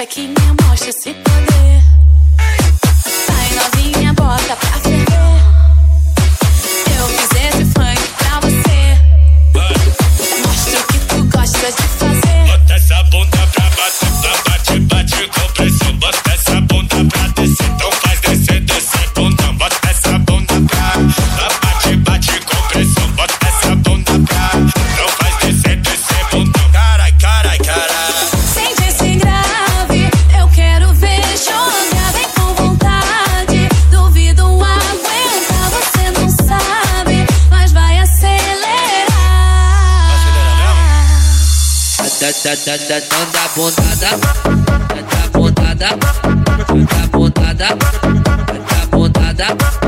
Bota que me mostra esse poder. Vai novinha, bota pra ferver. Eu fiz esse funk pra você. Mostra o que tu gosta de fazer. Bota essa bunda pra bater, bate, bate com pressão. Bota essa bunda pra descer, então faz descer, descer bundão. Bota essa bunda pra bate, bate com pressão. Bota essa bunda pra, então faz descer, descer bundão. Carai, carai, carai. Sente esse grave, eu quero ver jogar bem com vontade. Duvido aguentar, você não sabe, mas vai acelerar. Da bondada, da bondada, da bondada, da bondada.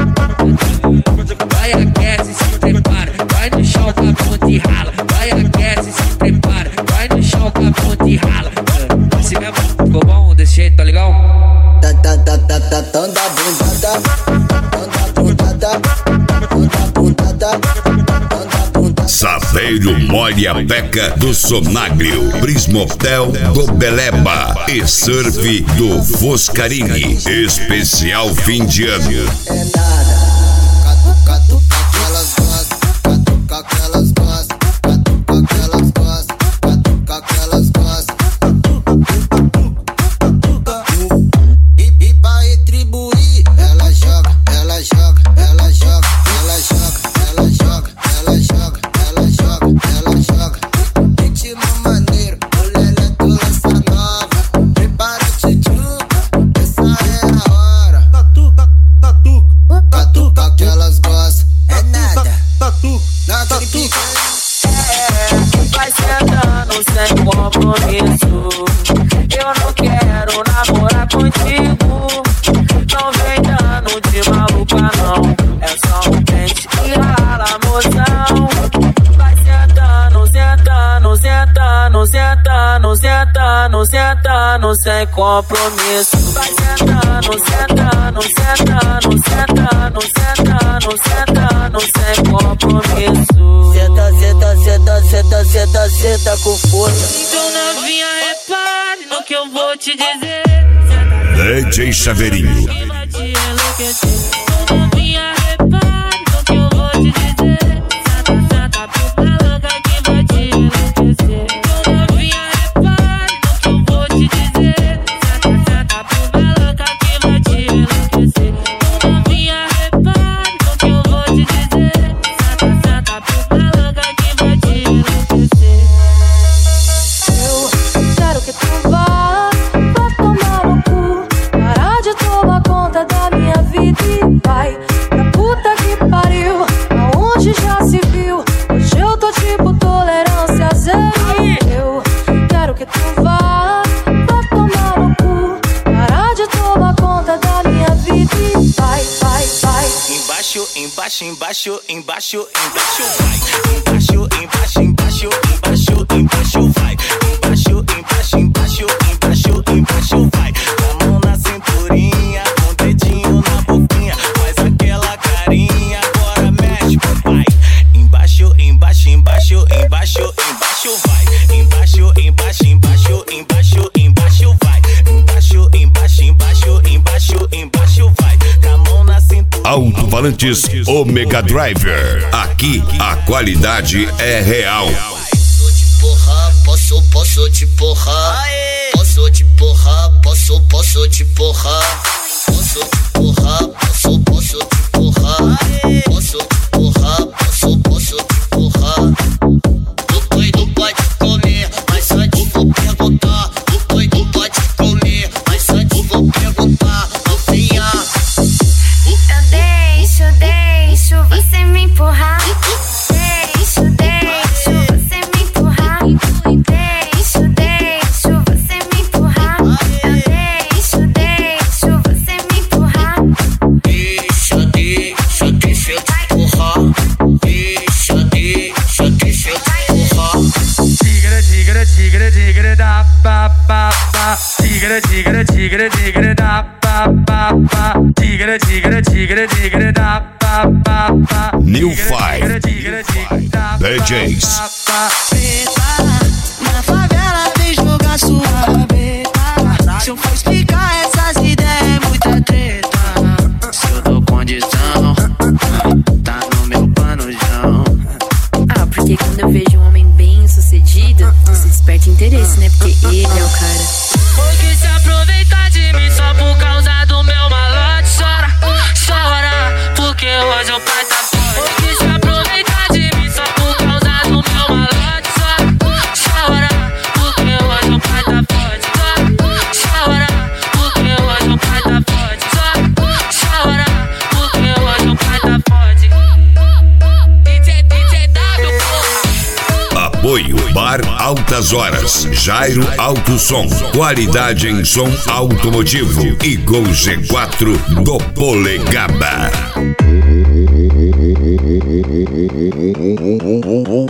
Vai aquece, se prepara, vai no chão com a ponta e rala. Vai aquece, se prepara, vai no chão com a ponta e rala. Assim mesmo, ficou bom desse jeito, tá legal? Da bondada, Saveiro molha a peca do Sonagrio, Prismotel do Beleba e Surf do Foscarini. Especial fim de ano. é nada. Catuca que elas gostam, catuca que elas gostam, catuca que elas gostam, catuca que elas gostam. E pra retribuir, ela joga, ela joga, ela joga, ela joga, ela joga, ela joga, ela joga, ela joga. Ritmo maneiro, o lelé do lança nova. Prepara tchutchuca, essa é a hora. Catuca que elas gostam, é nada. Naquele pique. Vai sentando sem compromisso. Eu não quero namorar contigo. Não vem dando de maluca não. É só um pente e rala, mozão. Vai sentando, sentando, sentando, sentando, sentando, sentando sem compromisso. Vai sentando, sentando, sentando, sentando, sentando, sentando sem compromisso. Senta, senta, senta, senta, senta, senta com força. Então novinha, repare no que eu vou te dizer. DJ Saveirinho. Que vai te enlouquecer. Então novinha, repare no que eu vou te dizer. Senta, senta, puta louca que vai te enlouquecer. Então novinha, repare no que eu vou te dizer. Senta, senta, puta louca que vai te enlouquecer. Então novinha, repare no que eu vou te dizer. Senta, senta, puta louca que vai te enlouquecer. Eu quero que tu vá tomar no cu. Parar de tomar conta da minha vida e vai pra puta que pariu. Aonde já se viu? Hoje eu tô tipo tolerância zero. Eu quero que tu vá tomar no cu. Parar de tomar conta da minha vida e vai, vai, vai. Embaixo, embaixo, embaixo, embaixo, embaixo, vai. Embaixo, embaixo, embaixo, embaixo, embaixo, vai. Embaixo, embaixo, embaixo, embaixo, embaixo, vai. Com a mão na cinturinha, com o dedinho na boquinha. Faz aquela carinha, agora mexe, papai. Embaixo, embaixo, embaixo, embaixo, embaixo, vai. Embaixo, embaixo, embaixo, embaixo, embaixo, vai. Embaixo, embaixo, embaixo, embaixo, embaixo, vai. Com a mão na cinturinha. Alto-falantes Omega Driver. Aqui a qualidade é real. Posso te porrar, posso te porrar, posso te porrar, posso te porrar, posso te porrar, posso te porrar, posso te porrar. O doido pode comer, mas antes vou perguntar. O doido pode comer, mas antes vou perguntar. Novinha, Eu deixo você me empurrar. Deixo você me empurrar. Deixo você me empurrar. Eu deixo você me empurrar. deixa eu te empurrar. Deixa eu te empurrar. Tigre, tigre, tigre, tigre, da pa pa pa. Tigre, tigre, tigre, tigre, da pa pa pa. Tigre, tigre, tigre, tigre, da pa pa pa. New Five DJs. Na favela vem jogar sua beta. Se eu for explicar essas ideias é muita treta. Se eu dou condição, tá no meu panojão. Ah, porque quando eu vejo um homem bem sucedido, você desperta interesse, né? Porque ele é o cara. Foi que se aproveitar de mim só por causa do meu malote. Chora, chora, porque hoje o pai tá forte. Foi que se aproveitar de mim só por causa do meu malote. Chora, chora, porque hoje o pai tá forte. Chora, porque hoje o pai tá forte. Chora, porque hoje o pai tá forte. DJ W, porra. Apoio Bar Altas Horas, Jairo Alto Som, qualidade em som automotivo e Gol G4 do Polegaba.